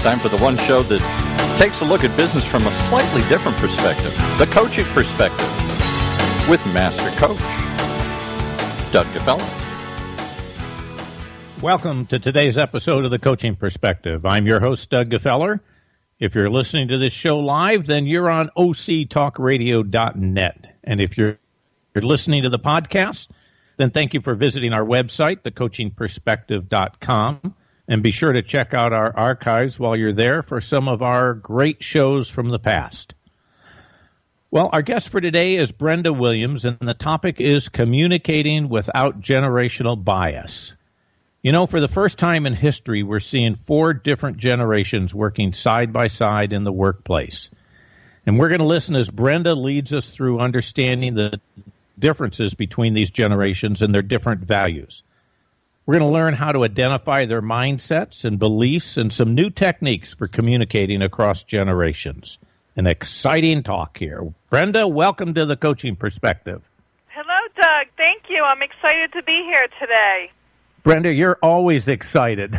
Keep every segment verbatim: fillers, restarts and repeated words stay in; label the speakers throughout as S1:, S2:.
S1: time for the one show that takes a look at business from a slightly different perspective, the coaching perspective, with Master Coach Doug Gefeller.
S2: Welcome to today's episode of the Coaching Perspective. I'm your host, Doug Gefeller. If you're listening to this show live, then you're on O C talk radio dot net. And if you're, you're listening to the podcast, then thank you for visiting our website, the coaching perspective dot com. And be sure to check out our archives while you're there for some of our great shows from the past. Well, our guest for today is Brenda Williams, and the topic is communicating without generational bias. You know, for the first time in history, we're seeing four different generations working side by side in the workplace. And we're going to listen as Brenda leads us through understanding the differences between these generations and their different values. We're going to learn how to identify their mindsets and beliefs and some new techniques for communicating across generations. An exciting talk here. Brenda, welcome to the Coaching Perspective.
S3: Hello, Doug. Thank you. I'm excited to be here today.
S2: Brenda, you're always excited.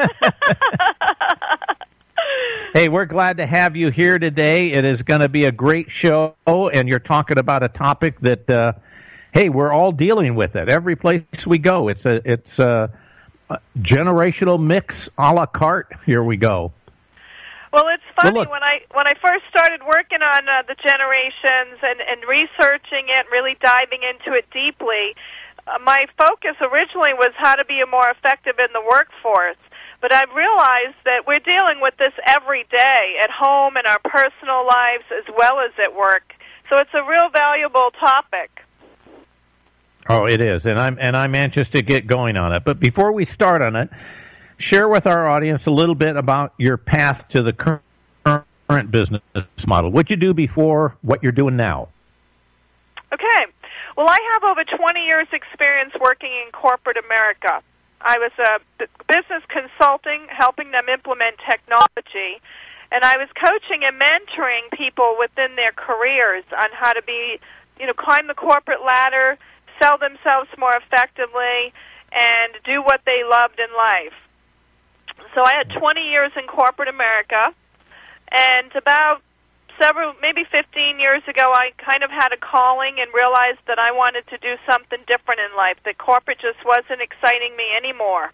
S2: Hey, we're glad to have you here today. It is going to be a great show, and you're talking about a topic that... Uh, Hey, we're all dealing with it. Every place we go, it's a it's a, a generational mix a la carte. Here we go.
S3: Well, it's funny
S2: well,
S3: when I when I first started working on uh, the generations and, and researching it, really diving into it deeply. Uh, my focus originally was how to be more effective in the workforce. But I've realized that we're dealing with this every day at home, in our personal lives, as well as at work. So it's a real valuable topic.
S2: Oh, it is, and I'm and I'm anxious to get going on it. But before we start on it, share with our audience a little bit about your path to the current business model. What you do before, what you're doing now.
S3: Okay. Well, I have over twenty years' experience working in corporate America. I was a business consulting, helping them implement technology, and I was coaching and mentoring people within their careers on how to be, you know, climb the corporate ladder, sell themselves more effectively, and do what they loved in life. So I had twenty years in corporate America, and about several, maybe fifteen years ago, I kind of had a calling and realized that I wanted to do something different in life, that corporate just wasn't exciting me anymore.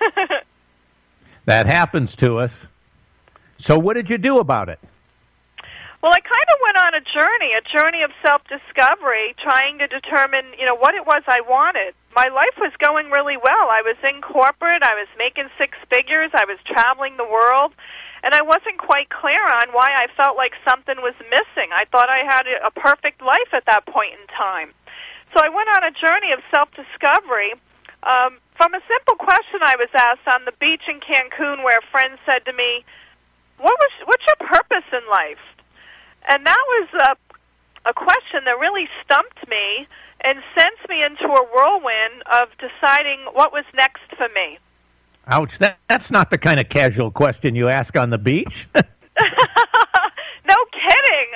S2: That happens to us. So what did you do about it?
S3: Well, I kind of went on a journey, a journey of self-discovery, trying to determine, you know, what it was I wanted. My life was going really well. I was in corporate. I was making six figures. I was traveling the world. And I wasn't quite clear on why I felt like something was missing. I thought I had a perfect life at that point in time. So I went on a journey of self-discovery um, from a simple question I was asked on the beach in Cancun, where a friend said to me, "What was, what's your purpose in life?" And that was a, a question that really stumped me and sent me into a whirlwind of deciding what was next for me.
S2: Ouch, that, that's not the kind of casual question you ask on the beach.
S3: No kidding.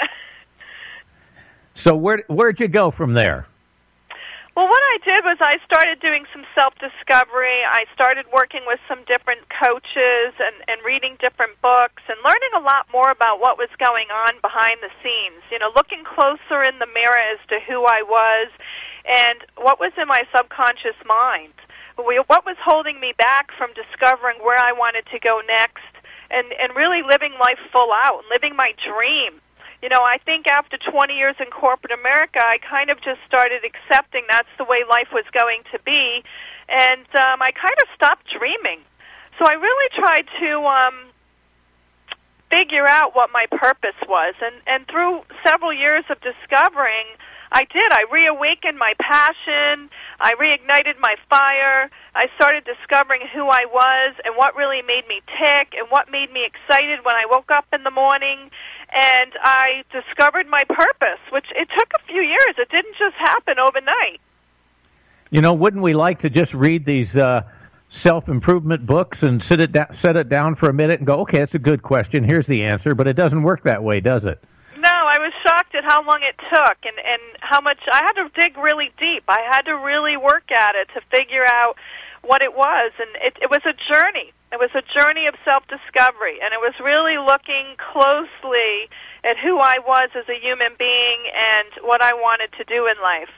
S2: So where, where'd you go from there?
S3: Well, what I did was I started doing some self-discovery. I started working with some different coaches and, and reading different books and learning a lot more about what was going on behind the scenes, you know, looking closer in the mirror as to who I was and what was in my subconscious mind, what was holding me back from discovering where I wanted to go next, and, and really living life full out, living my dream. You know, I think after twenty years in corporate America, I kind of just started accepting that's the way life was going to be, and um, I kind of stopped dreaming. So I really tried to um, figure out what my purpose was, and, and through several years of discovering, I did. I reawakened my passion. I reignited my fire. I started discovering who I was and what really made me tick and what made me excited when I woke up in the morning. And I discovered my purpose, which it took a few years. It didn't just happen overnight.
S2: You know, wouldn't we like to just read these uh, self-improvement books and sit it da- set it down for a minute and go, okay, that's a good question. Here's the answer. But it doesn't work that way, does it?
S3: No, I was shocked at how long it took and, and how much I had to dig really deep. I had to really work at it to figure out what it was. And it, it was a journey. It was a journey of self-discovery, and it was really looking closely at who I was as a human being and what I wanted to do in life.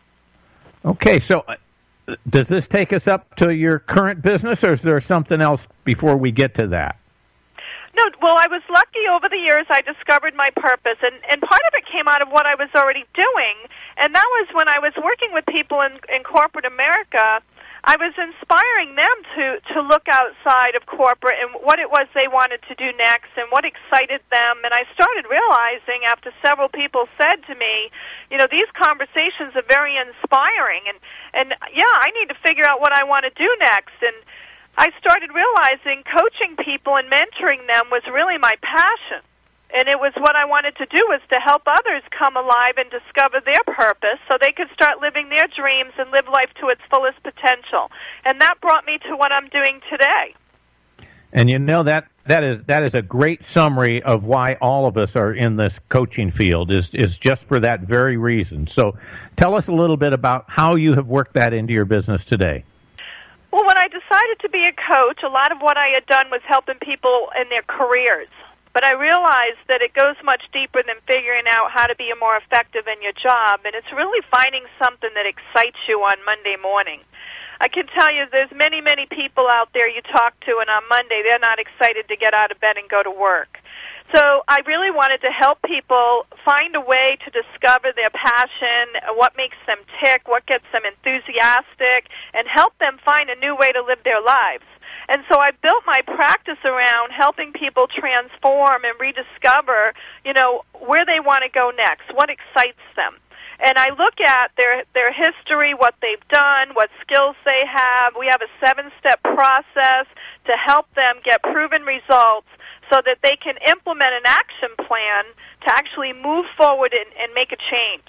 S2: Okay, so uh, does this take us up to your current business, or is there something else before we get to that?
S3: No, well, I was lucky over the years. I discovered my purpose, and, and part of it came out of what I was already doing, and that was when I was working with people in, in corporate America. I was inspiring them to, to look outside of corporate and what it was they wanted to do next and what excited them. And I started realizing after several people said to me, you know, these conversations are very inspiring. And, and yeah, I need to figure out what I want to do next. And I started realizing coaching people and mentoring them was really my passion. And it was what I wanted to do, was to help others come alive and discover their purpose so they could start living their dreams and live life to its fullest potential. And that brought me to what I'm doing today.
S2: And you know, that that is that is a great summary of why all of us are in this coaching field, is is just for that very reason. So tell us a little bit about how you have worked that into your business today.
S3: Well, when I decided to be a coach, a lot of what I had done was helping people in their careers. But I realized that it goes much deeper than figuring out how to be more effective in your job, and it's really finding something that excites you on Monday morning. I can tell you there's many, many people out there you talk to, and on Monday they're not excited to get out of bed and go to work. So I really wanted to help people find a way to discover their passion, what makes them tick, what gets them enthusiastic, and help them find a new way to live their lives. And so I built my practice around helping people transform and rediscover, you know, where they want to go next, what excites them. And I look at their their history, what they've done, what skills they have. We have a seven-step process to help them get proven results so that they can implement an action plan to actually move forward and, and make a change.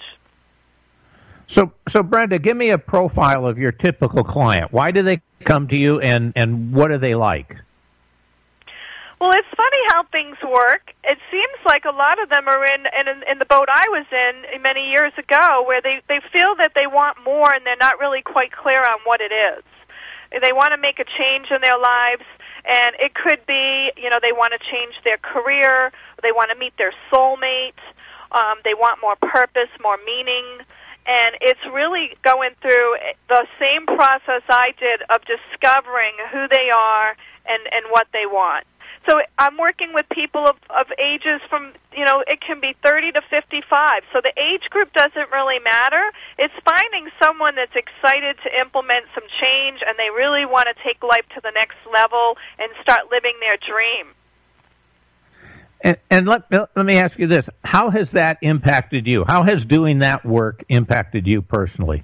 S2: So, so Brenda, give me a profile of your typical client. Why do they come to you, and, and what are they like?
S3: Well, it's funny how things work. It seems like a lot of them are in, in, in the boat I was in many years ago, where they, they feel that they want more and they're not really quite clear on what it is. They want to make a change in their lives, and it could be, you know, they want to change their career, they want to meet their soulmate, um, they want more purpose, more meaning. And it's really going through the same process I did of discovering who they are and, and what they want. So I'm working with people of, of ages from, you know, it can be thirty to fifty-five. So the age group doesn't really matter. It's finding someone that's excited to implement some change and they really want to take life to the next level and start living their dream.
S2: And, and let, let me ask you this. How has that impacted you? How has doing that work impacted you personally?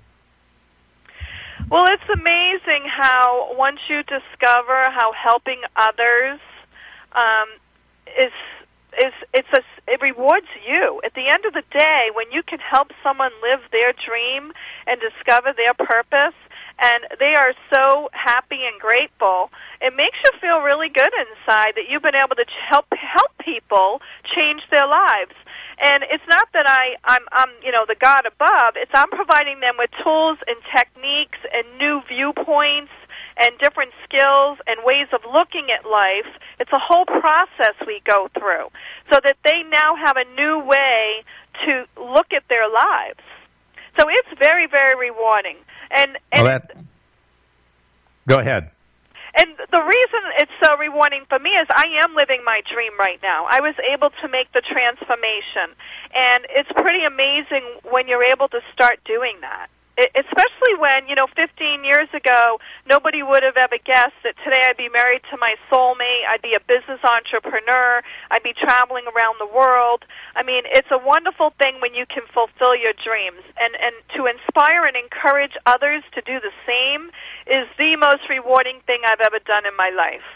S3: Well, it's amazing how once you discover how helping others um, is is it's a, it rewards you. At the end of the day, when you can help someone live their dream and discover their purpose, and they are so happy and grateful, it makes you feel really good inside that you've been able to help help people change their lives. And it's not that I, I'm, I'm, you know, the God above. It's I'm providing them with tools and techniques and new viewpoints and different skills and ways of looking at life. It's a whole process we go through so that they now have a new way to look at their lives. So it's very, very rewarding. And, and
S2: well, that, go ahead.
S3: And the reason it's so rewarding for me is I am living my dream right now. I was able to make the transformation. And it's pretty amazing when you're able to start doing that. It, especially when, you know, fifteen years ago, nobody would have ever guessed that today I'd be married to my soulmate, I'd be a business entrepreneur, I'd be traveling around the world. I mean, it's a wonderful thing when you can fulfill your dreams. And, and to inspire and encourage others to do the same is the most rewarding thing I've ever done in my life.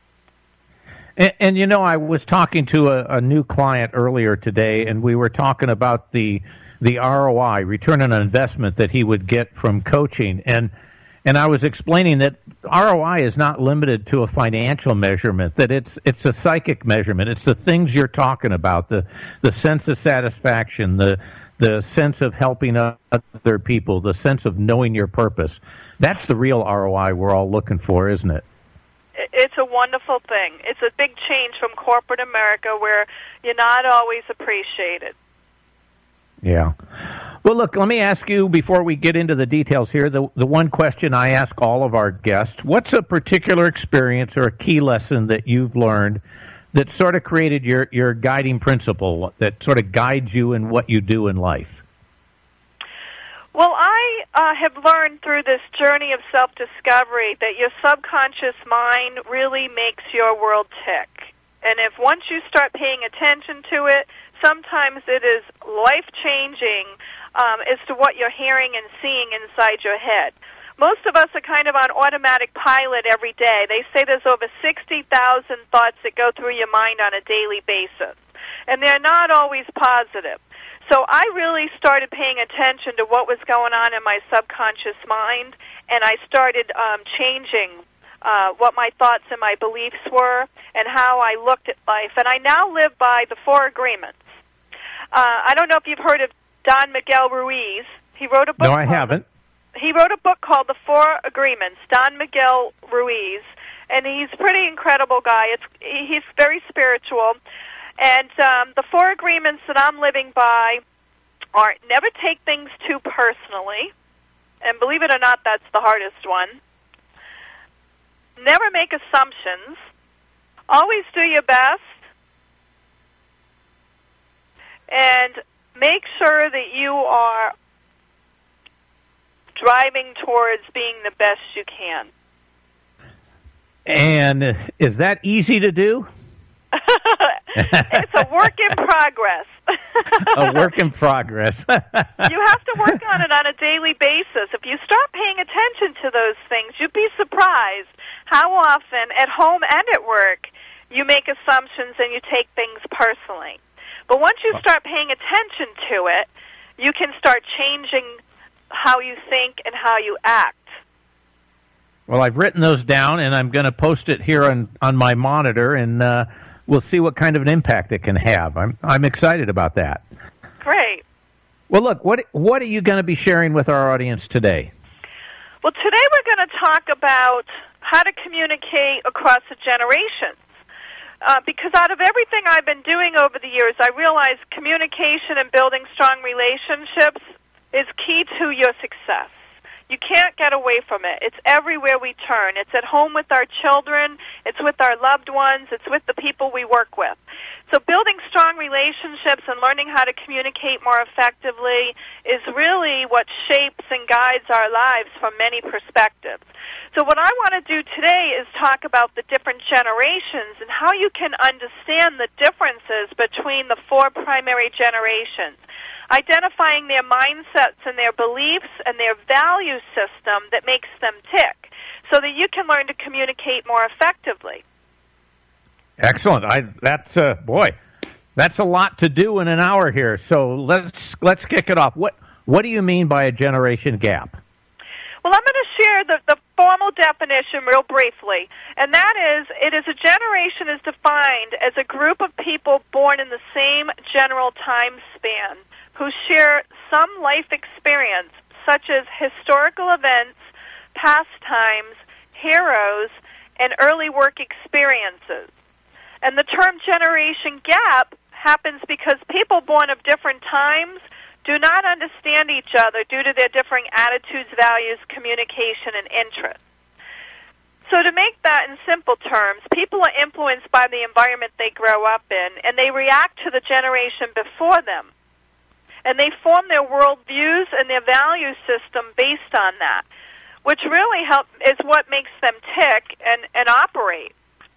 S2: And, and you know, I was talking to a, a new client earlier today, and we were talking about the the R O I, return on investment, that he would get from coaching. And and I was explaining that R O I is not limited to a financial measurement, that it's it's a psychic measurement. It's the things you're talking about, the the sense of satisfaction, the the sense of helping other people, the sense of knowing your purpose. That's the real R O I we're all looking for, isn't it?
S3: it's a wonderful thing. It's a big change from corporate America where you're not always appreciated.
S2: Yeah. Well, look, let me ask you, before we get into the details here, the, the one question I ask all of our guests: what's a particular experience or a key lesson that you've learned that sort of created your, your guiding principle, that sort of guides you in what you do in life?
S3: Well, I uh, have learned through this journey of self-discovery that your subconscious mind really makes your world tick. And if once you start paying attention to it, sometimes it is life-changing um, as to what you're hearing and seeing inside your head. Most of us are kind of on automatic pilot every day. They say there's over sixty thousand thoughts that go through your mind on a daily basis, and they're not always positive. So I really started paying attention to what was going on in my subconscious mind, and I started um, changing uh, what my thoughts and my beliefs were and how I looked at life. And I now live by the four agreements. Uh, I don't know if you've heard of Don Miguel Ruiz. He wrote a book.
S2: No, I haven't.
S3: He wrote a book called The Four Agreements, Don Miguel Ruiz, and he's a pretty incredible guy. It's he's very spiritual. And um, the four agreements that I'm living by are never take things too personally, and believe it or not, that's the hardest one. Never make assumptions. Always do your best. And make sure that you are driving towards being the best you can.
S2: And is that easy to do?
S3: It's a work in progress.
S2: A work in progress.
S3: You have to work on it on a daily basis. If you start paying attention to those things, you'd be surprised how often, at home and at work, you make assumptions and you take things personally. But once you start paying attention to it, you can start changing how you think and how you act.
S2: Well, I've written those down, and I'm going to post it here on, on my monitor, and uh, we'll see what kind of an impact it can have. I'm I'm excited about that.
S3: Great.
S2: Well, look, what what are you going to be sharing with our audience today?
S3: Well, today we're going to talk about how to communicate across the generations. Uh, because out of everything I've been doing over the years, I realize communication and building strong relationships is key to your success. You can't get away from it. It's everywhere we turn. It's at home with our children. It's with our loved ones. It's with the people we work with. So building strong relationships and learning how to communicate more effectively is really what shapes and guides our lives from many perspectives. So what I want to do today is talk about the different generations and how you can understand the differences between the four primary generations, identifying their mindsets and their beliefs and their value system that makes them tick so that you can learn to communicate more effectively.
S2: Excellent. I that's uh, boy, that's a lot to do in an hour here. So let's let's kick it off. What what do you mean by a generation gap?
S3: Well, I'm going to share the, the formal definition real briefly, and that is, it is a generation is defined as a group of people born in the same general time span who share some life experience, such as historical events, pastimes, heroes, and early work experiences. And the term generation gap happens because people born of different times do not understand each other due to their differing attitudes, values, communication, and interests. So to make that in simple terms, people are influenced by the environment they grow up in, and they react to the generation before them. And they form their worldviews and their value system based on that, which really help is what makes them tick and, and operate.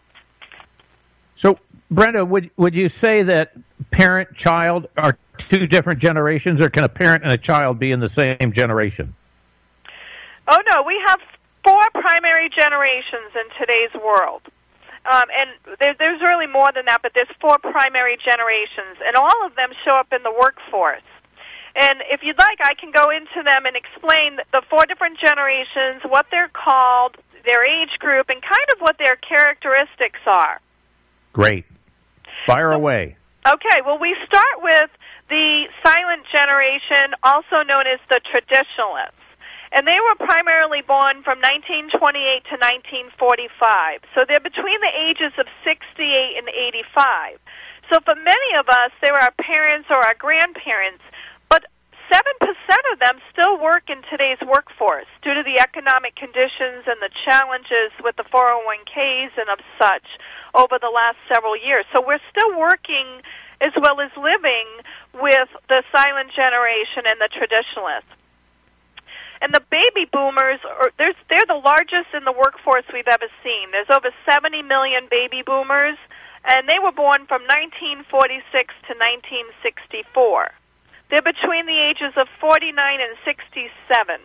S2: So, Brenda, would would you say that parent-child are two different generations, or can a parent and a child be in the same generation?
S3: Oh, no, we have four primary generations in today's world. Um, and there, there's really more than that, but there's four primary generations, and all of them show up in the workforce. And if you'd like, I can go into them and explain the four different generations, what they're called, their age group, and kind of what their characteristics are.
S2: Great. Fire away.
S3: Okay, well, we start with the silent generation, also known as the traditionalists. And they were primarily born from nineteen twenty-eight to nineteen forty-five. So they're between the ages of sixty-eight and eighty-five. So for many of us, they're our parents or our grandparents, but seven percent of them still work in today's workforce due to the economic conditions and the challenges with the four oh one k's and of such over the last several years. So we're still working as well as living with the silent generation and the traditionalists. And the baby boomers, are, they're, they're the largest in the workforce we've ever seen. There's over seventy million baby boomers, and they were born from nineteen forty-six to nineteen sixty-four. They're between the ages of forty-nine and sixty-seven.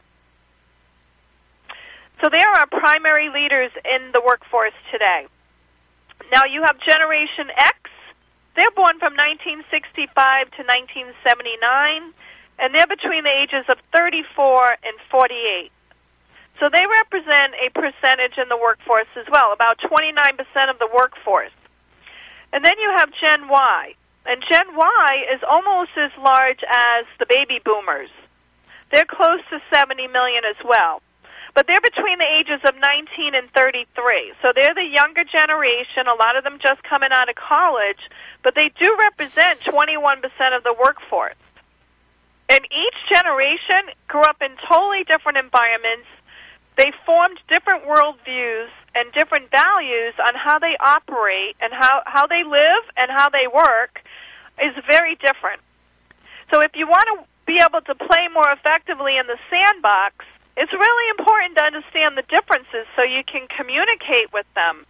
S3: So they are our primary leaders in the workforce today. Now you have Generation X. They're born from nineteen sixty-five to nineteen seventy-nine. And they're between the ages of thirty-four and forty-eight. So they represent a percentage in the workforce as well, about twenty-nine percent of the workforce. And then you have Gen Y. And Gen Y is almost as large as the baby boomers. They're close to seventy million as well. But they're between the ages of nineteen and thirty-three. So they're the younger generation, a lot of them just coming out of college, but they do represent twenty-one percent of the workforce. And each generation grew up in totally different environments. They formed different worldviews and different values on how they operate and how, how they live and how they work is very different. So if you want to be able to play more effectively in the sandbox, it's really important to understand the differences so you can communicate with them.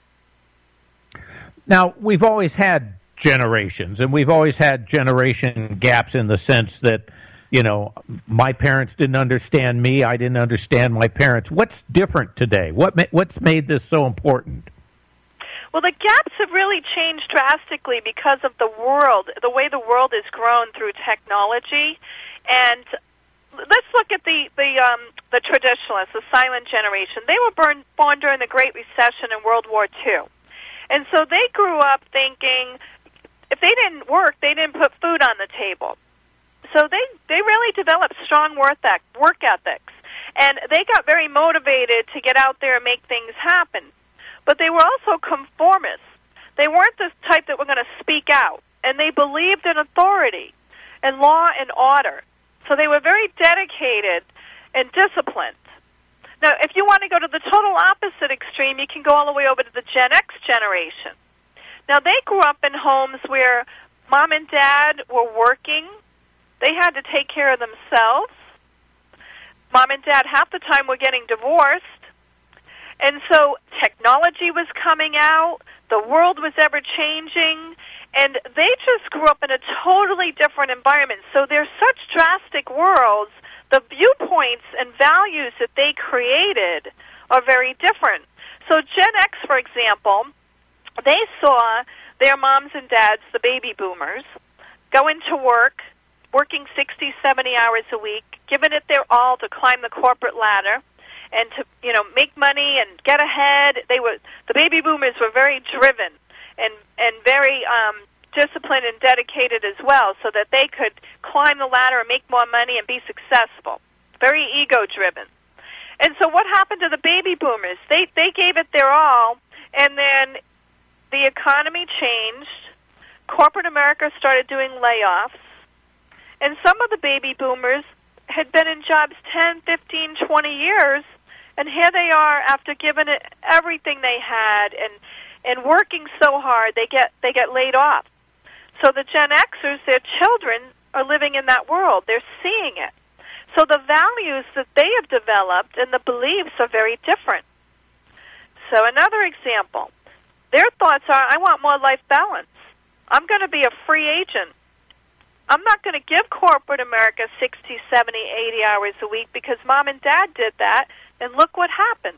S2: Now, we've always had generations, and we've always had generation gaps in the sense that, you know, my parents didn't understand me, I didn't understand my parents. What's different today? What ma- what's made this so important?
S3: Well, the gaps have really changed drastically because of the world, the way the world has grown through technology. And let's look at the the, um, the traditionalists, the silent generation. They were born, born during the Great Recession in World War Two. And so they grew up thinking if they didn't work, they didn't put food on the table. So they, they really developed strong work ethics, and they got very motivated to get out there and make things happen. But they were also conformists. They weren't the type that were going to speak out, and they believed in authority and law and order. So they were very dedicated and disciplined. Now, if you want to go to the total opposite extreme, you can go all the way over to the Gen X generation. Now, they grew up in homes where mom and dad were working. They had to take care of themselves. Mom and dad half the time were getting divorced. And so technology was coming out. The world was ever-changing. And they just grew up in a totally different environment. So they're such drastic worlds. The viewpoints and values that they created are very different. So Gen X, for example, they saw their moms and dads, the baby boomers, go into work, working sixty, seventy hours a week, giving it their all to climb the corporate ladder and to, you know, make money and get ahead. They were the baby boomers were very driven and and very um, disciplined and dedicated as well, so that they could climb the ladder and make more money and be successful. Very ego-driven. And so what happened to the baby boomers? They they gave it their all, and then the economy changed. Corporate America started doing layoffs. And some of the baby boomers had been in jobs ten, fifteen, twenty years, and here they are after giving it everything they had and and working so hard, they get they get laid off. So the Gen Xers, their children, are living in that world. They're seeing it. So the values that they have developed and the beliefs are very different. So another example, their thoughts are, I want more life balance. I'm going to be a free agent. I'm not going to give corporate America sixty, seventy, eighty hours a week because mom and dad did that, and look what happens.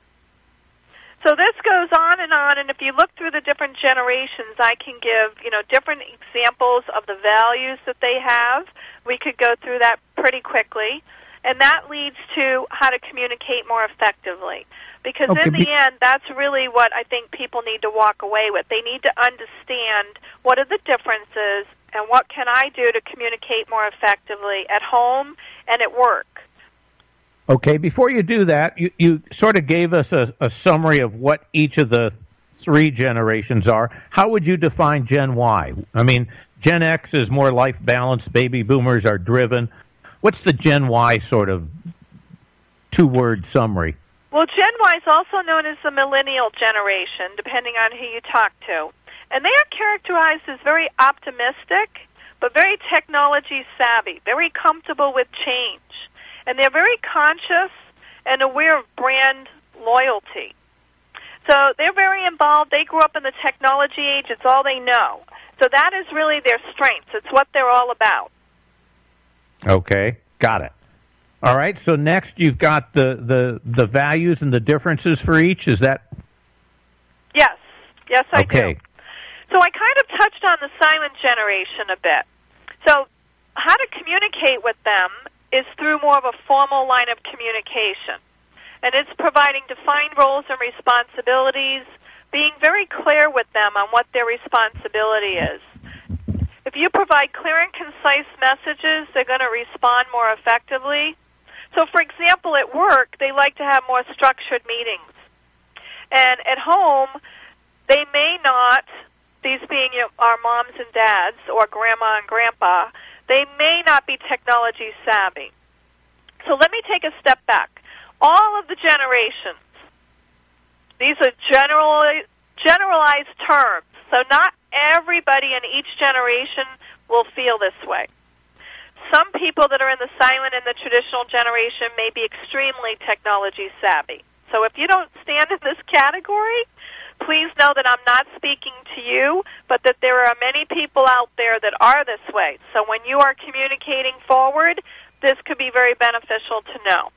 S3: So this goes on and on, and if you look through the different generations, I can give, you know, different examples of the values that they have. We could go through that pretty quickly, and that leads to how to communicate more effectively. Because okay, in the end, that's really what I think people need to walk away with. They need to understand what are the differences and what can I do to communicate more effectively at home and at work.
S2: Okay, before you do that, you, you sort of gave us a, a summary of what each of the three generations are. How would you define Gen Y? I mean, Gen X is more life balanced, baby boomers are driven. What's the Gen Y sort of two-word summary?
S3: Well, Gen Y is also known as the millennial generation, depending on who you talk to. And they are characterized as very optimistic, but very technology savvy, very comfortable with change. And they're very conscious and aware of brand loyalty. So they're very involved. They grew up in the technology age. It's all they know. So that is really their strengths. It's what they're all about.
S2: Okay, got it. All right, so next you've got the, the, the values and the differences for each. Is that?
S3: Yes. Yes, I
S2: okay.
S3: do. So I kind of touched on the silent generation a bit. So how to communicate with them is through more of a formal line of communication. And it's providing defined roles and responsibilities, being very clear with them on what their responsibility is. If you provide clear and concise messages, they're going to respond more effectively. So, for example, at work, they like to have more structured meetings. And at home, they may not, these being you know, our moms and dads or grandma and grandpa, they may not be technology savvy. So let me take a step back. All of the generations, these are general, generalized terms, so not everybody in each generation will feel this way. Some people that are in the silent and the traditional generation may be extremely technology savvy. So if you don't stand in this category, please know that I'm not speaking to you, but that there are many people out there that are this way. So when you are communicating forward, this could be very beneficial to know.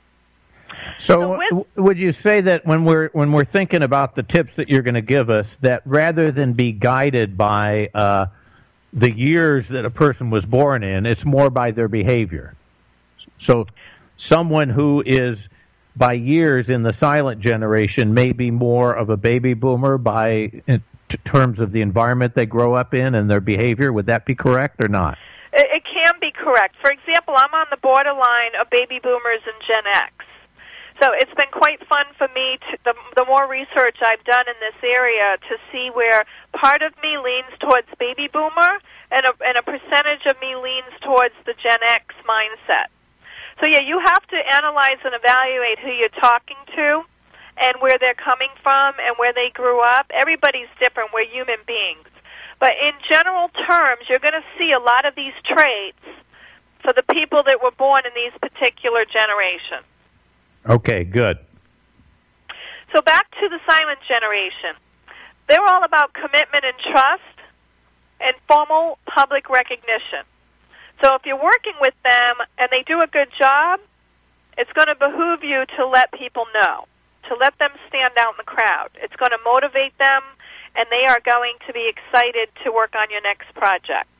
S2: So,
S3: So with-
S2: w- would you say that when we're when we're thinking about the tips that you're going to give us, that rather than be guided by uh, the years that a person was born in, it's more by their behavior? So someone who is by years in the silent generation may be more of a baby boomer by in t- terms of the environment they grow up in and their behavior. Would that be correct or not?
S3: It, it can be correct. For example, I'm on the borderline of baby boomers and Gen X. So it's been quite fun for me, to, the, the more research I've done in this area, to see where part of me leans towards baby boomer and a, and a percentage of me leans towards the Gen X mindset. So, yeah, you have to analyze and evaluate who you're talking to and where they're coming from and where they grew up. Everybody's different. We're human beings. But in general terms, you're going to see a lot of these traits for the people that were born in these particular generations.
S2: Okay, good.
S3: So back to the silent generation. They're all about commitment and trust and formal public recognition. So if you're working with them and they do a good job, it's going to behoove you to let people know, to let them stand out in the crowd. It's going to motivate them, and they are going to be excited to work on your next project.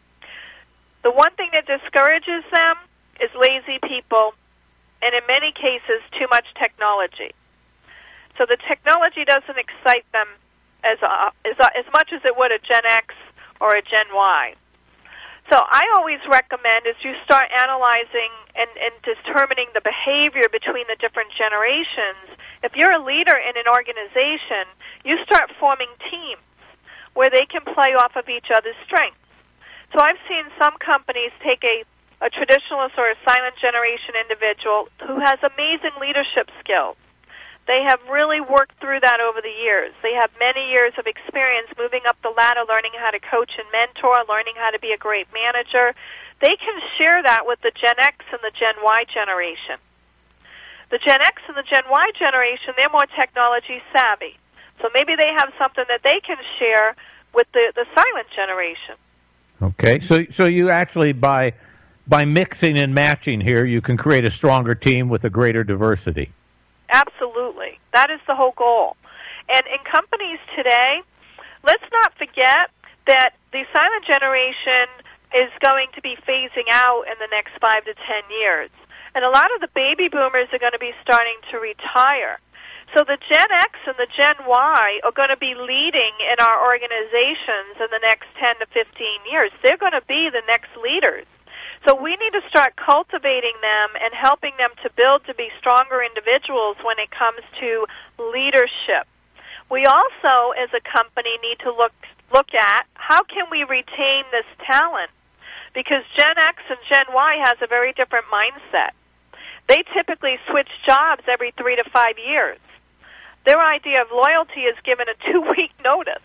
S3: The one thing that discourages them is lazy people, and in many cases, too much technology. So the technology doesn't excite them as, uh, as, uh, as much as it would a Gen X or a Gen Y. So I always recommend, as you start analyzing and, and determining the behavior between the different generations, if you're a leader in an organization, you start forming teams where they can play off of each other's strengths. So I've seen some companies take a, a traditionalist or a silent generation individual who has amazing leadership skills. They have really worked through that over the years. They have many years of experience moving up the ladder, learning how to coach and mentor, learning how to be a great manager. They can share that with the Gen X and the Gen Y generation. The Gen X and the Gen Y generation, they're more technology savvy. So maybe they have something that they can share with the, the silent generation.
S2: Okay, so so you actually, by by mixing and matching here, you can create a stronger team with a greater diversity.
S3: Absolutely. That is the whole goal. And in companies today, let's not forget that the silent generation is going to be phasing out in the next five to ten years. And a lot of the baby boomers are going to be starting to retire. So the Gen X and the Gen Y are going to be leading in our organizations in the next ten to fifteen years. They're going to be the next leaders. So we need to start cultivating them and helping them to build to be stronger individuals when it comes to leadership. We also, as a company, need to look look at how can we retain this talent, because Gen X and Gen Y has a very different mindset. They typically switch jobs every three to five years. Their idea of loyalty is given a two-week notice.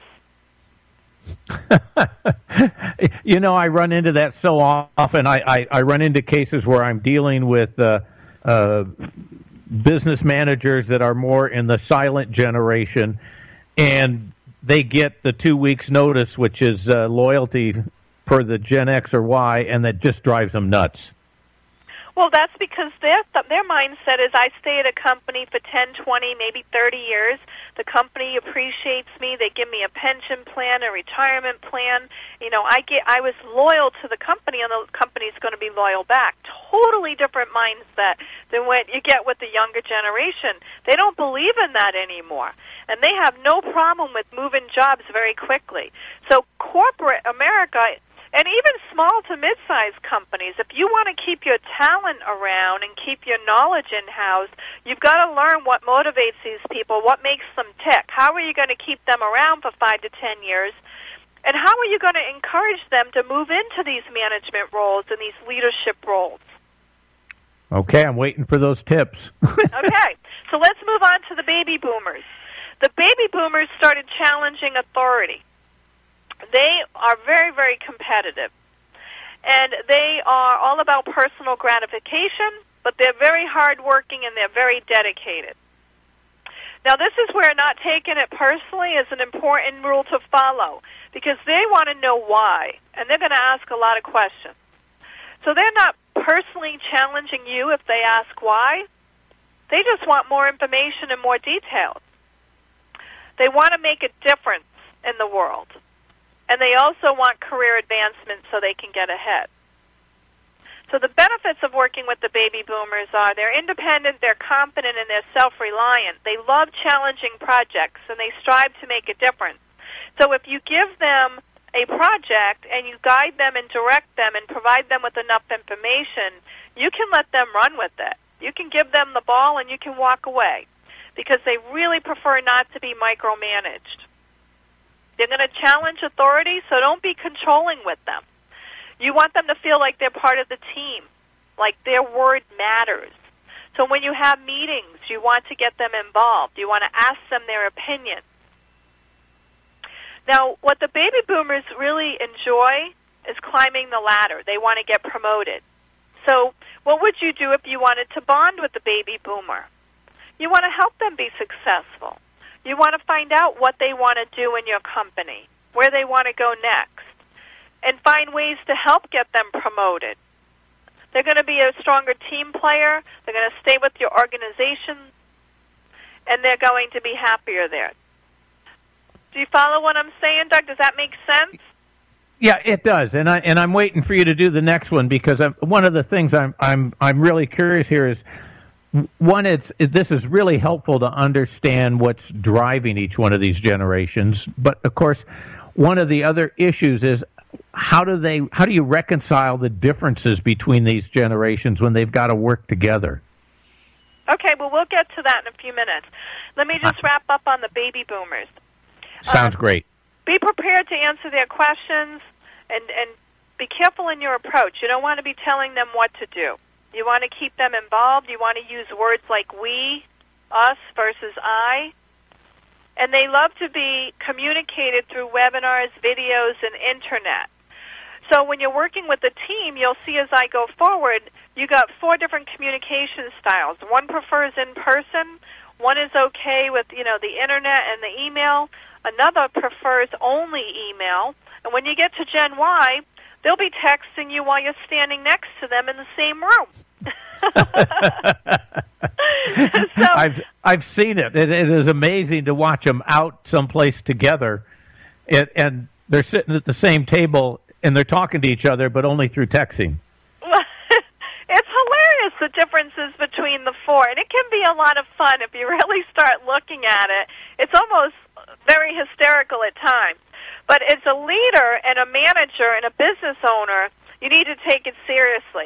S2: You know, I run into that so often. I, I, I run into cases where I'm dealing with uh, uh, business managers that are more in the silent generation, and they get the two weeks notice, which is uh, loyalty per the Gen X or Y, and that just drives them nuts.
S3: Well, that's because their their mindset is, I stay at a company for ten, twenty, maybe thirty years. The company appreciates me. They give me a pension plan, a retirement plan. You know, I get I was loyal to the company, and the company's going to be loyal back. Totally different mindset than what you get with the younger generation. They don't believe in that anymore, and they have no problem with moving jobs very quickly. So corporate America, and even small to mid-sized companies, if you want to keep your talent around and keep your knowledge in-house, you've got to learn what motivates these people, what makes them tick. How are you going to keep them around for five to ten years? And how are you going to encourage them to move into these management roles and these leadership roles?
S2: Okay, I'm waiting for those tips.
S3: Okay, so let's move on to the baby boomers. The baby boomers started challenging authority. They are very, very competitive, and they are all about personal gratification, but they're very hardworking and they're very dedicated. Now, this is where not taking it personally is an important rule to follow, because they want to know why, and they're going to ask a lot of questions. So they're not personally challenging you if they ask why. They just want more information and more details. They want to make a difference in the world. And they also want career advancement so they can get ahead. So the benefits of working with the baby boomers are they're independent, they're confident, and they're self-reliant. They love challenging projects, and they strive to make a difference. So if you give them a project and you guide them and direct them and provide them with enough information, you can let them run with it. You can give them the ball and you can walk away, because they really prefer not to be micromanaged. They're going to challenge authority, so don't be controlling with them. You want them to feel like they're part of the team, like their word matters. So when you have meetings, you want to get them involved. You want to ask them their opinion. Now, what the baby boomers really enjoy is climbing the ladder. They want to get promoted. So what would you do if you wanted to bond with the baby boomer? You want to help them be successful. You want to find out what they want to do in your company, where they want to go next, and find ways to help get them promoted. They're going to be a stronger team player. They're going to stay with your organization, and they're going to be happier there. Do you follow what I'm saying, Doug? Does that make sense?
S2: Yeah, it does, and I and I'm waiting for you to do the next one, because I'm, one of the things I'm I'm I'm really curious here is, one, it's this is really helpful to understand what's driving each one of these generations. But of course, one of the other issues is how do they how do you reconcile the differences between these generations when they've got to work together?
S3: Okay, well, we'll get to that in a few minutes. Let me just wrap up on the baby boomers.
S2: Sounds um, great.
S3: Be prepared to answer their questions, and and be careful in your approach. You don't want to be telling them what to do. You want to keep them involved. You want to use words like we, us versus I. And they love to be communicated through webinars, videos, and Internet. So when you're working with a team, you'll see as I go forward, you got four different communication styles. One prefers in person. One is okay with, you know, the Internet and the email. Another prefers only email. And when you get to Gen Y, they'll be texting you while you're standing next to them in the same room. so,
S2: I've I've seen it. it. It is amazing to watch them out someplace together, it, and they're sitting at the same table and they're talking to each other, but only through texting.
S3: It's hilarious, the differences between the four, and it can be a lot of fun if you really start looking at it. It's almost very hysterical at times. But as a leader and a manager and a business owner, you need to take it seriously.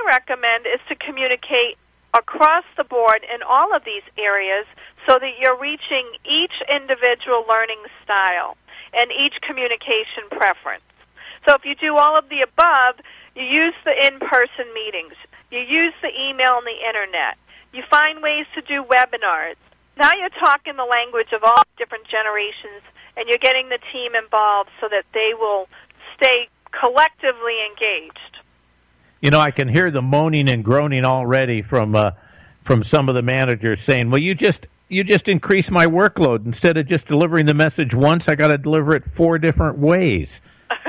S3: recommend is to communicate across the board in all of these areas so that you're reaching each individual learning style and each communication preference. So if you do all of the above, you use the in-person meetings, you use the email and the internet, you find ways to do webinars. Now you're talking the language of all different generations, and you're getting the team involved so that they will stay collectively engaged.
S2: You know, I can hear the moaning and groaning already from uh, from some of the managers saying, well, you just you just increase my workload. Instead of just delivering the message once, I got to deliver it four different ways.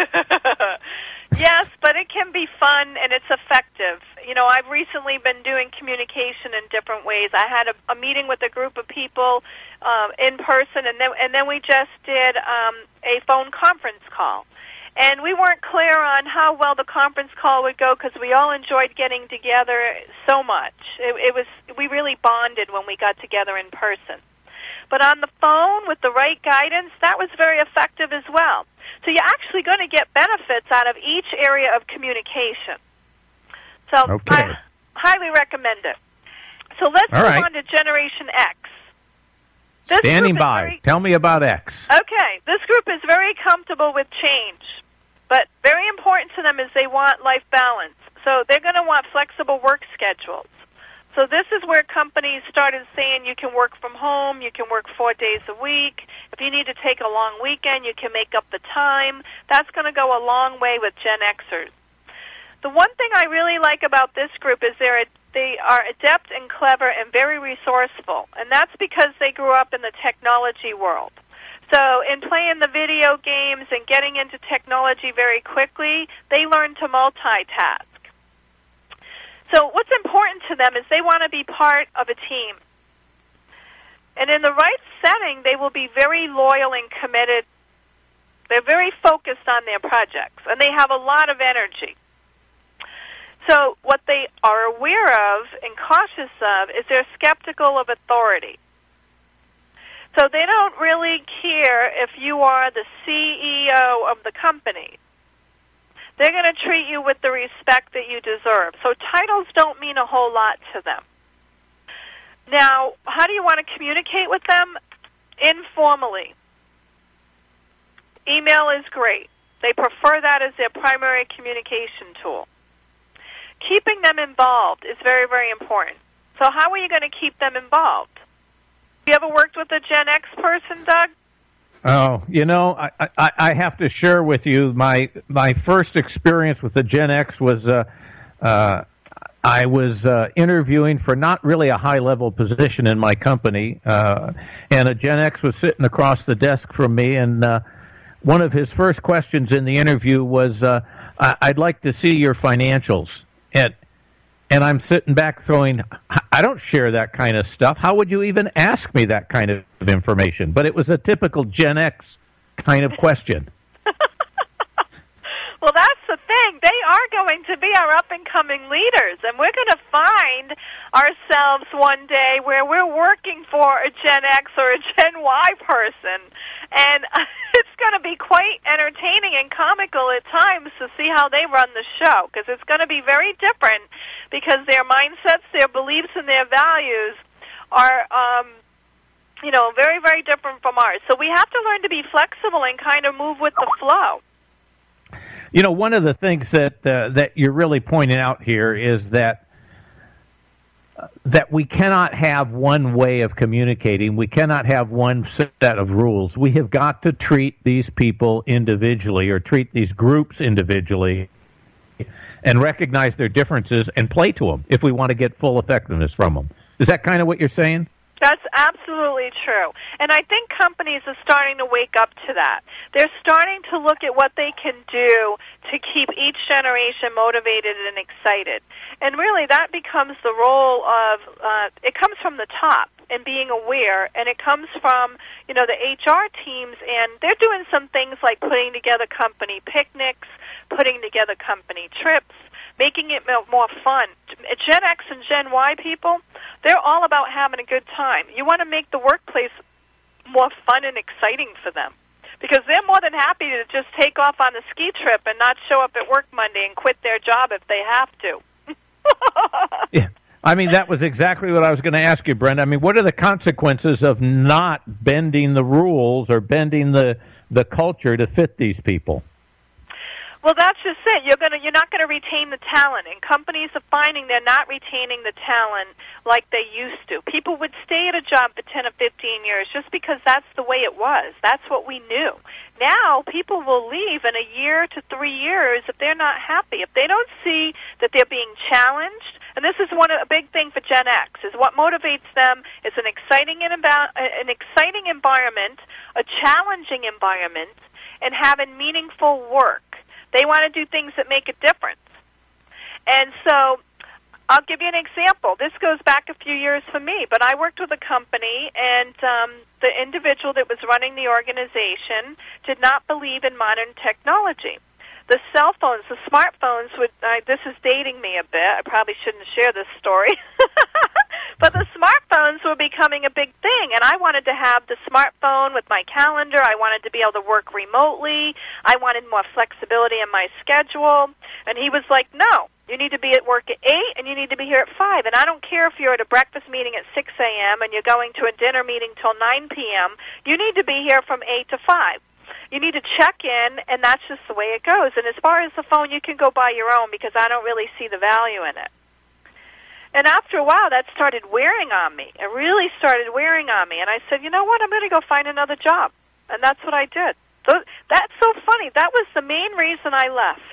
S3: Yes, but it can be fun and it's effective. You know, I've recently been doing communication in different ways. I had a, a meeting with a group of people uh, in person, and then and then we just did um, a phone conference call. And we weren't clear on how well the conference call would go because we all enjoyed getting together so much. It, it was we really bonded when we got together in person. But on the phone with the right guidance, that was very effective as well. So you're actually going to get benefits out of each area of communication. So
S2: okay.
S3: I highly recommend it. So let's
S2: All
S3: move
S2: right.
S3: on to Generation X. This
S2: Standing
S3: group is
S2: by.
S3: Very,
S2: Tell me about X.
S3: okay, this group is very comfortable with change, but very important to them is they want life balance. So they're going to want flexible work schedules. So this is where companies started saying you can work from home, you can work four days a week. If you need to take a long weekend, you can make up the time. That's going to go a long way with Gen Xers. The one thing I really like about this group is they're, they are adept and clever and very resourceful, and that's because they grew up in the technology world. So in playing the video games and getting into technology very quickly, they learn to multitask. So what's important to them is they want to be part of a team. And in the right setting, they will be very loyal and committed. They're very focused on their projects, and they have a lot of energy. So what they are aware of and cautious of is they're skeptical of authority. So they don't really care if you are the C E O of the company. They're going to treat you with the respect that you deserve. So titles don't mean a whole lot to them. Now, how do you want to communicate with them? Informally. Email is great. They prefer that as their primary communication tool. Keeping them involved is very, very important. So how are you going to keep them involved? You ever worked with a Gen X person, Doug?
S2: Oh, you know, I, I, I have to share with you my my first experience with the Gen X was uh, uh, I was uh, interviewing for not really a high-level position in my company, uh, and a Gen X was sitting across the desk from me, and uh, one of his first questions in the interview was, uh, I- I'd like to see your financials. And And I'm sitting back throwing, I don't share that kind of stuff. How would you even ask me that kind of information? But it was a typical Gen X kind of question.
S3: Well, that's the thing. They are going to be our up-and-coming leaders, and we're going to find ourselves one day where we're working for a Gen X or a Gen Y person, and it's going to be quite entertaining and comical at times to see how they run the show, because it's going to be very different because their mindsets, their beliefs, and their values are, um, you know, very, very different from ours. So we have to learn to be flexible and kind of move with the flow.
S2: You know, one of the things that uh, that you're really pointing out here is that uh, that we cannot have one way of communicating. We cannot have one set of rules. We have got to treat these people individually or treat these groups individually and recognize their differences and play to them if we want to get full effectiveness from them. Is that kind of what you're saying?
S3: That's absolutely true. And I think companies are starting to wake up to that. They're starting to look at what they can do to keep each generation motivated and excited. And really that becomes the role of, uh, it comes from the top and being aware, and it comes from, you know, the H R teams, and they're doing some things like putting together company picnics, putting together company trips, making it more fun. Gen X and Gen Y people, they're all about having a good time. You want to make the workplace more fun and exciting for them, because they're more than happy to just take off on a ski trip and not show up at work Monday and quit their job if they have to.
S2: Yeah. I mean, that was exactly what I was going to ask you, Brenda. I mean, what are the consequences of not bending the rules or bending the, the culture to fit these people?
S3: Well, that's just it. You're gonna, you're not going to retain the talent, and companies are finding they're not retaining the talent like they used to. People would stay at a job for ten or fifteen years just because that's the way it was. That's what we knew. Now, people will leave in a year to three years if they're not happy, if they don't see that they're being challenged. And this is one a big thing for Gen X, is what motivates them is an exciting an exciting environment, a challenging environment, and having meaningful work. They want to do things that make a difference. And so I'll give you an example. This goes back a few years for me, but I worked with a company, and um, the individual that was running the organization did not believe in modern technology. The cell phones, the smartphones, would, uh, this is dating me a bit. I probably shouldn't share this story. But the smartphones were becoming a big thing, and I wanted to have the smartphone with my calendar. I wanted to be able to work remotely. I wanted more flexibility in my schedule. And he was like, no, you need to be at work at eight, and you need to be here at five. And I don't care if you're at a breakfast meeting at six a.m. and you're going to a dinner meeting till nine p.m. You need to be here from eight to five. You need to check in, and that's just the way it goes. And as far as the phone, you can go buy your own because I don't really see the value in it. And after a while, that started wearing on me. It really started wearing on me. And I said, you know what, I'm going to go find another job. And that's what I did. So that's so funny. That was the main reason I left.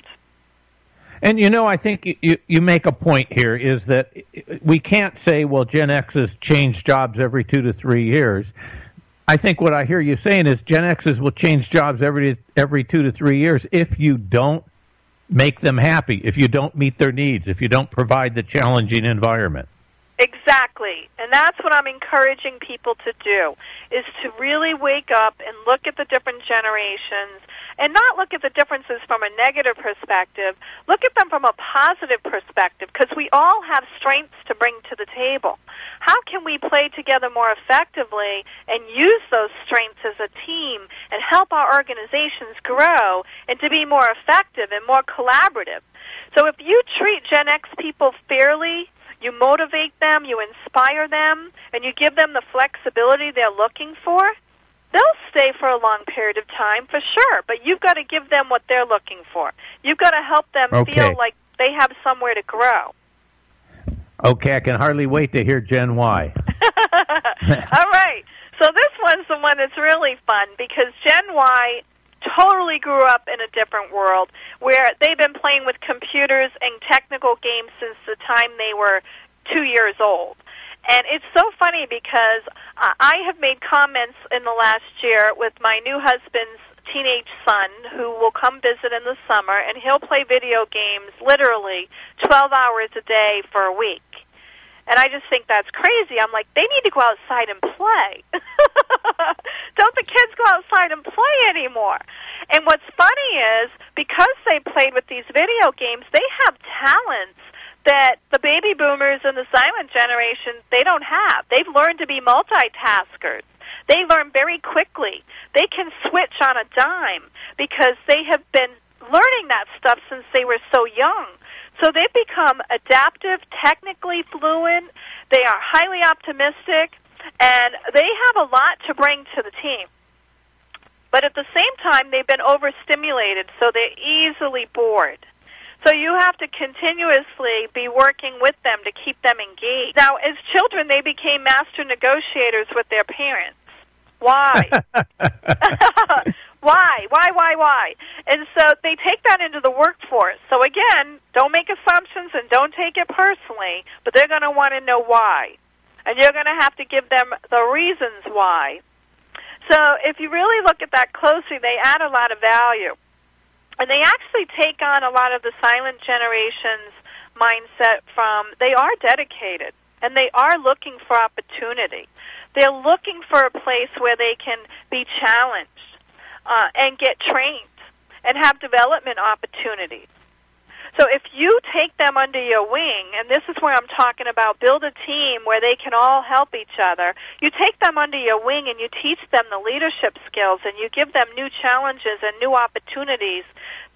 S2: And, you know, I think you, you make a point here is that we can't say, well, Gen X's change jobs every two to three years. I think what I hear you saying is Gen X's will change jobs every every two to three years if you don't make them happy, if you don't meet their needs, if you don't provide the challenging environment.
S3: Exactly. And that's what I'm encouraging people to do, is to really wake up and look at the different generations and not look at the differences from a negative perspective. Look at them from a positive perspective, because we all have strengths to bring to the table. How can we play together more effectively and use those strengths as a team and help our organizations grow and to be more effective and more collaborative? So if you treat Gen X people fairly, you motivate them, you inspire them, and you give them the flexibility they're looking for, they'll stay for a long period of time, for sure. But you've got to give them what they're looking for. You've got to help them
S2: okay.
S3: feel like they have somewhere to grow.
S2: Okay, I can hardly wait to hear Gen Y.
S3: All right. So this one's the one that's really fun, because Gen Y totally grew up in a different world where they've been playing with computers and technical games since the time they were two years old. And it's so funny because uh, I have made comments in the last year with my new husband's teenage son, who will come visit in the summer, and he'll play video games literally twelve hours a day for a week. And I just think that's crazy. I'm like, they need to go outside and play. Don't the kids go outside and play anymore? And what's funny is, because they played with these video games, they have talents that the baby boomers and the silent generation, they don't have. They've learned to be multitaskers. They learn very quickly. They can switch on a dime because they have been learning that stuff since they were so young. So they've become adaptive, technically fluent. They are highly optimistic, and they have a lot to bring to the team. But at the same time, they've been overstimulated, so they're easily bored. So you have to continuously be working with them to keep them engaged. Now, as children, they became master negotiators with their parents. Why? Why? Why, why, why? And so they take that into the workforce. So again, don't make assumptions and don't take it personally, but they're going to want to know why. And you're going to have to give them the reasons why. So if you really look at that closely, they add a lot of value. And they actually take on a lot of the silent generation's mindset from, they are dedicated, and they are looking for opportunity. They're looking for a place where they can be challenged uh, and get trained and have development opportunities. So if you take them under your wing, and this is where I'm talking about build a team where they can all help each other, you take them under your wing and you teach them the leadership skills and you give them new challenges and new opportunities,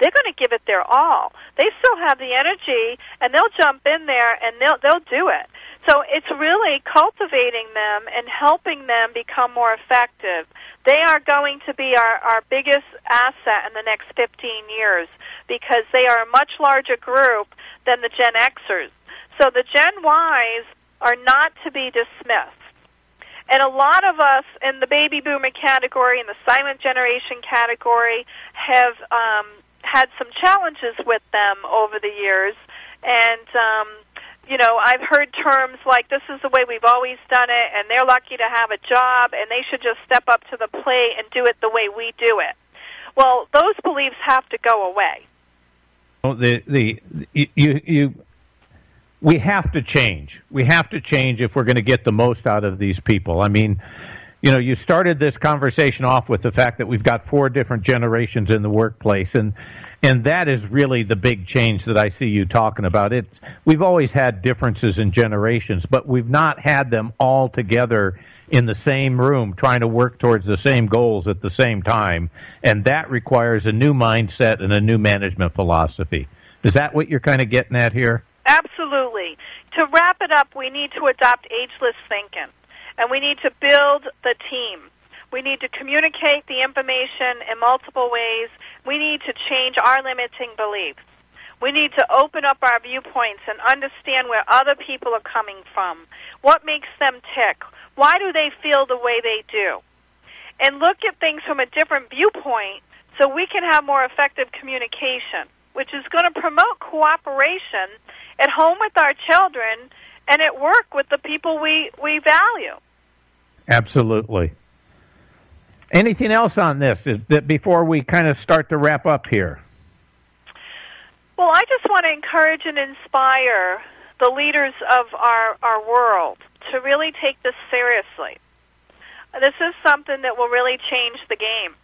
S3: they're going to give it their all. They still have the energy, and they'll jump in there, and they'll they'll do it. So it's really cultivating them and helping them become more effective. They are going to be our, our biggest asset in the next fifteen years because they are a much larger group than the Gen Xers. So the Gen Ys are not to be dismissed. And a lot of us in the baby boomer category and the silent generation category have um, had some challenges with them over the years. And, um, you know, I've heard terms like, this is the way we've always done it, and they're lucky to have a job, and they should just step up to the plate and do it the way we do it. Well, those beliefs have to go away.
S2: Well, the, the, you, you, we have to change. We have to change if we're going to get the most out of these people. I mean, you know, you started this conversation off with the fact that we've got four different generations in the workplace, and and that is really the big change that I see you talking about. It's, we've always had differences in generations, but we've not had them all together in the same room trying to work towards the same goals at the same time, and that requires a new mindset and a new management philosophy. Is that what you're kind of getting at here?
S3: Absolutely. To wrap it up, we need to adopt ageless thinking, and we need to build the team. We need to communicate the information in multiple ways. We need to change our limiting beliefs. We need to open up our viewpoints and understand where other people are coming from. What makes them tick? Why do they feel the way they do? And look at things from a different viewpoint so we can have more effective communication, which is going to promote cooperation at home with our children and at work with the people we, we value.
S2: Absolutely. Anything else on this that before we kind of start to wrap up here?
S3: Well, I just want to encourage and inspire the leaders of our, our world to really take this seriously. This is something that will really change the game.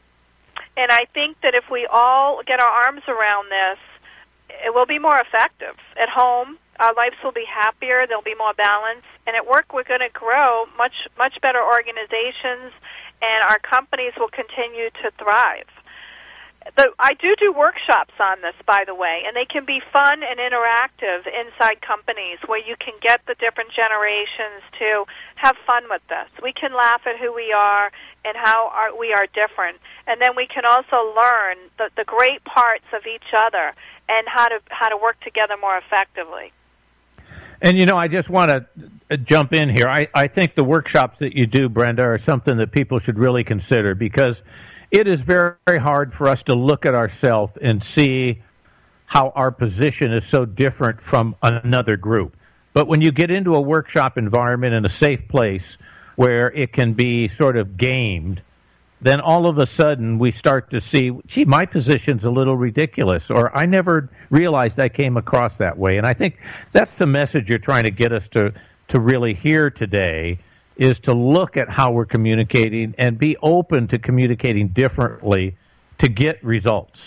S3: And I think that if we all get our arms around this, it will be more effective. At home, our lives will be happier, there'll be more balance, and at work we're going to grow much, much better organizations, and our companies will continue to thrive. The, I do do workshops on this, by the way, and they can be fun and interactive inside companies where you can get the different generations to have fun with this. We can laugh at who we are and how our, we are different, and then we can also learn the, the great parts of each other and how to how to work together more effectively.
S2: And, you know, I just want to jump in here. I, I think the workshops that you do, Brenda, are something that people should really consider because it is very, very hard for us to look at ourselves and see how our position is so different from another group. But when you get into a workshop environment in a safe place where it can be sort of gamed, then all of a sudden we start to see, gee, my position's a little ridiculous, or I never realized I came across that way. And I think that's the message you're trying to get us to, to really hear today, is to look at how we're communicating and be open to communicating differently to get results.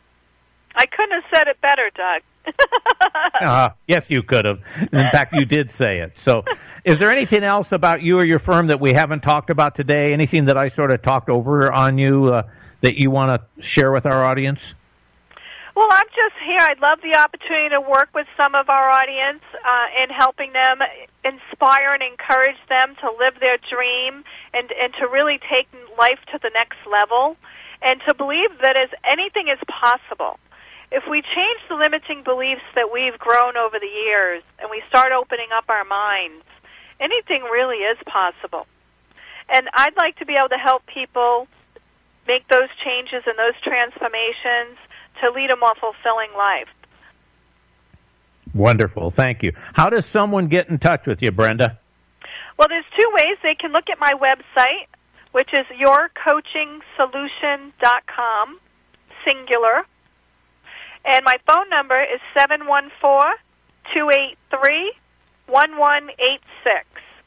S3: I couldn't have said it better, Doug.
S2: uh, yes, you could have. In fact, you did say it. So is there anything else about you or your firm that we haven't talked about today? Anything that I sort of talked over on you uh, that you want to share with our audience?
S3: Well, I'm just here. I'd love the opportunity to work with some of our audience uh, in helping them inspire and encourage them to live their dream and, and to really take life to the next level and to believe that as anything is possible. If we change the limiting beliefs that we've grown over the years and we start opening up our minds, anything really is possible. And I'd like to be able to help people make those changes and those transformations to lead a more fulfilling life.
S2: Wonderful. Thank you. How does someone get in touch with you, Brenda?
S3: Well, there's two ways. They can look at my website, which is your coaching solution dot com, singular. And my phone number is seven one four, two eight three, one one eight six.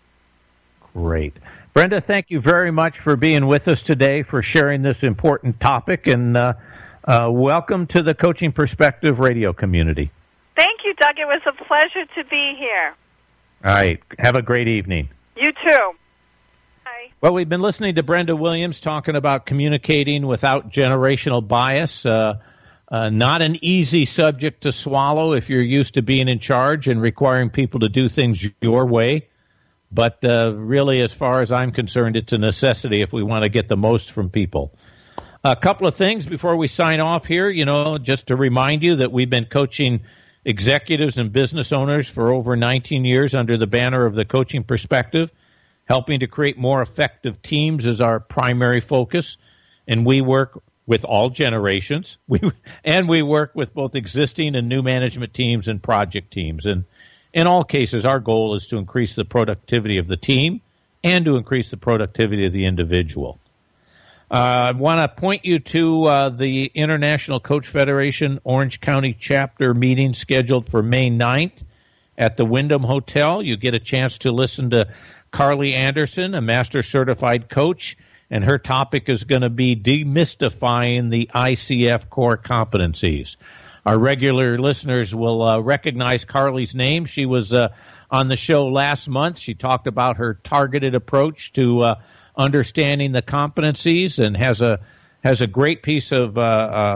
S2: Great. Brenda, thank you very much for being with us today, for sharing this important topic, and uh, uh, welcome to the Coaching Perspective radio community.
S3: Thank you, Doug. It was a pleasure to be here.
S2: All right. Have a great evening.
S3: You too. Bye.
S2: Well, we've been listening to Brenda Williams talking about communicating without generational bias. Uh, Uh, not an easy subject to swallow if you're used to being in charge and requiring people to do things your way. But uh, really, as far as I'm concerned, it's a necessity if we want to get the most from people. A couple of things before we sign off here, you know, just to remind you that we've been coaching executives and business owners for over nineteen years under the banner of the Coaching Perspective. Helping to create more effective teams is our primary focus, and we work with all generations, we, and we work with both existing and new management teams and project teams. And in all cases, our goal is to increase the productivity of the team and to increase the productivity of the individual. Uh, I want to point you to uh, the International Coach Federation Orange County chapter meeting scheduled for May ninth at the Wyndham Hotel. You get a chance to listen to Carly Anderson, a master certified coach, and her topic is going to be demystifying the I C F core competencies. Our regular listeners will uh, recognize Carly's name. She was uh, on the show last month. She talked about her targeted approach to uh, understanding the competencies and has a has a great piece of uh,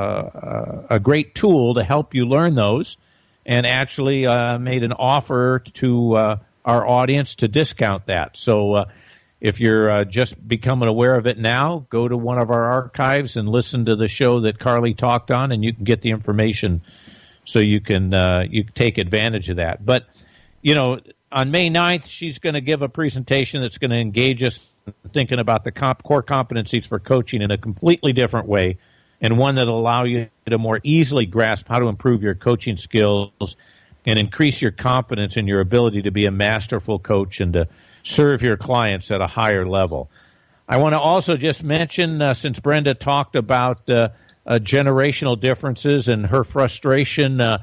S2: uh, a great tool to help you learn those, and actually uh, made an offer to uh, our audience to discount that. So. Uh, If you're uh, just becoming aware of it now, go to one of our archives and listen to the show that Carly talked on, and you can get the information so you can uh, you can take advantage of that. But, you know, on May ninth, she's going to give a presentation that's going to engage us in thinking about the comp- core competencies for coaching in a completely different way, and one that will allow you to more easily grasp how to improve your coaching skills and increase your confidence in your ability to be a masterful coach and to serve your clients at a higher level. I want to also just mention, uh, since Brenda talked about uh, uh, generational differences and her frustration uh,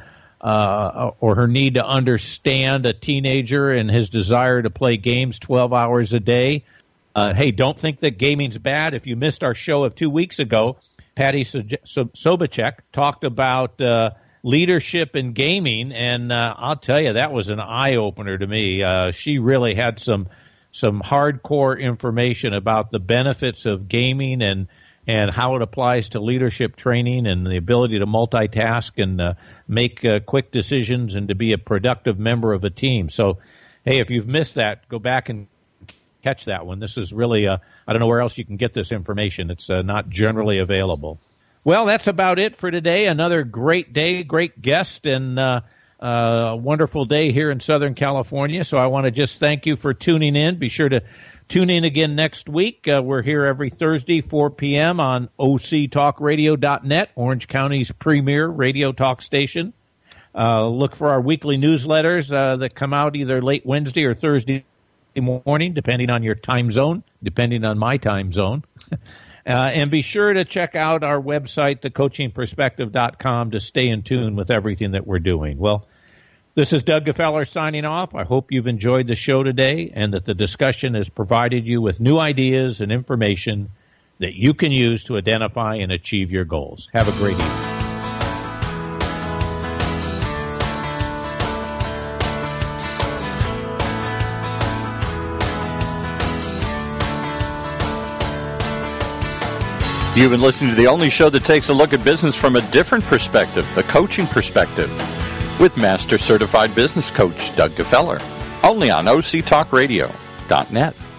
S2: uh, or her need to understand a teenager and his desire to play games twelve hours a day, uh, hey, don't think that gaming's bad. If you missed our show of two weeks ago, Patty Sobachek talked about uh, leadership in gaming, and uh, I'll tell you, that was an eye-opener to me. Uh, she really had some some hardcore information about the benefits of gaming and and how it applies to leadership training and the ability to multitask and uh, make uh, quick decisions and to be a productive member of a team. So, hey, if you've missed that, go back and catch that one. This is really, uh, I don't know where else you can get this information. It's uh, not generally available. Well, that's about it for today. Another great day, great guest, and uh, uh, a wonderful day here in Southern California. So I want to just thank you for tuning in. Be sure to tune in again next week. Uh, we're here every Thursday, four p.m. on O C talk radio dot net, Orange County's premier radio talk station. Uh, look for our weekly newsletters uh, that come out either late Wednesday or Thursday morning, depending on your time zone, depending on my time zone. Uh, and be sure to check out our website, the coaching perspective dot com, to stay in tune with everything that we're doing. Well, this is Doug Gefeller signing off. I hope you've enjoyed the show today and that the discussion has provided you with new ideas and information that you can use to identify and achieve your goals. Have a great evening.
S1: You've been listening to the only show that takes a look at business from a different perspective, the Coaching Perspective, with Master Certified Business Coach Doug Gefeller, only on O C talk radio dot net.